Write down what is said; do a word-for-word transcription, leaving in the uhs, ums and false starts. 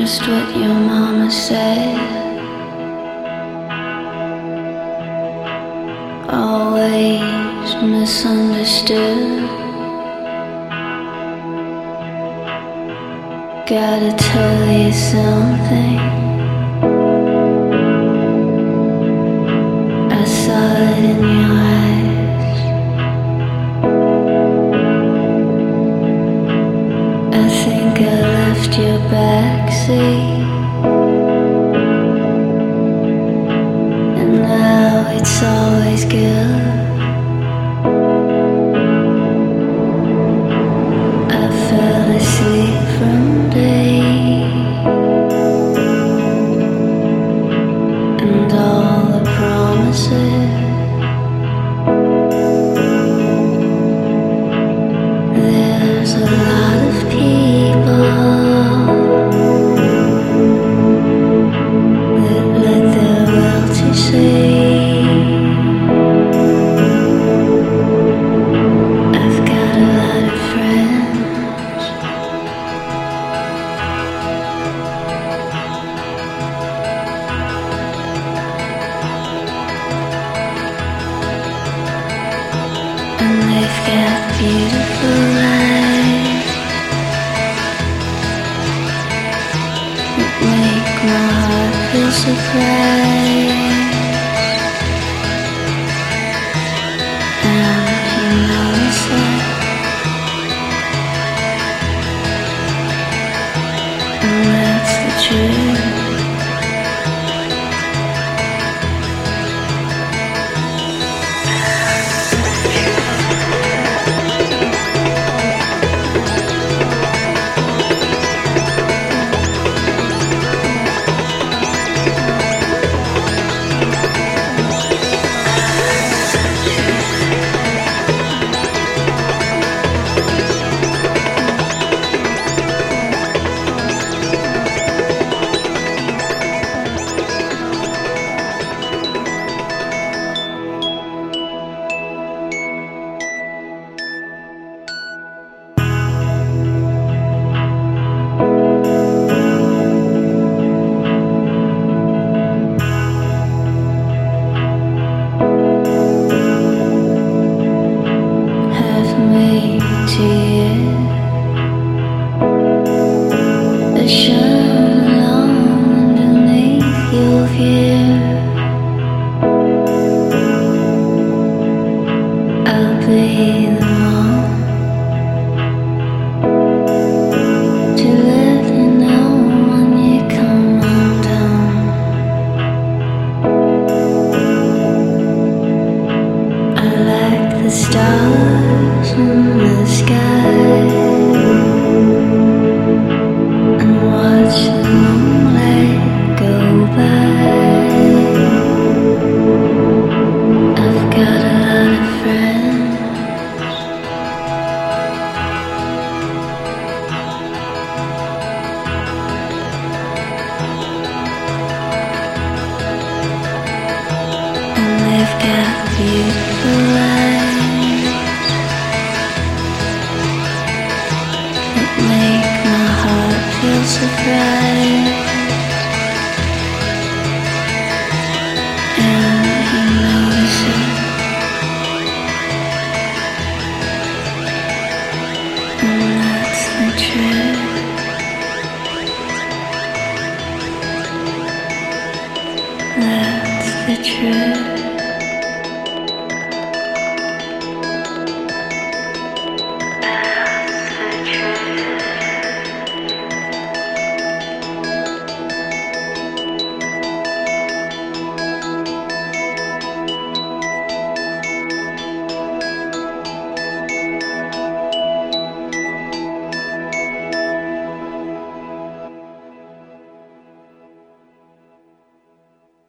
just what your mama said. Always misunderstood. Gotta tell you something. I saw it in your eyes. I think I left your backseat, and now it's always good. I fell asleep from day, and all the promises. There's a lot of people that let their will to say. I've got a lot of friends, and they've got beautiful lives that make my heart feel surprised. And you know it's that, and that's the truth. Have made to you a shine alone underneath your view. I'll be the one to let you know when you come undone. I like the stars in the sky and watch the moonlight go by. I've got a lot of friends, and they've got beautiful lives